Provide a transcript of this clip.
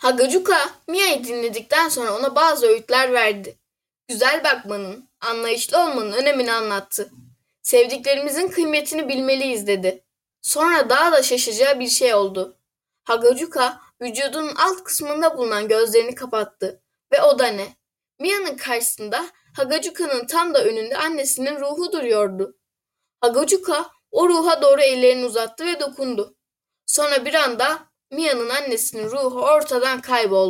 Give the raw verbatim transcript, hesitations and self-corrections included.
Hagacuka, Mia'yı dinledikten sonra ona bazı öğütler verdi. Güzel bakmanın, anlayışlı olmanın önemini anlattı. Sevdiklerimizin kıymetini bilmeliyiz dedi. Sonra daha da şaşacağı bir şey oldu. Hagacuka, vücudunun alt kısmında bulunan gözlerini kapattı. Ve o da ne? Mia'nın karşısında Hagacuka'nın tam da önünde annesinin ruhu duruyordu. Hagacuka o ruha doğru ellerini uzattı ve dokundu. Sonra bir anda Mia'nın annesinin ruhu ortadan kayboldu.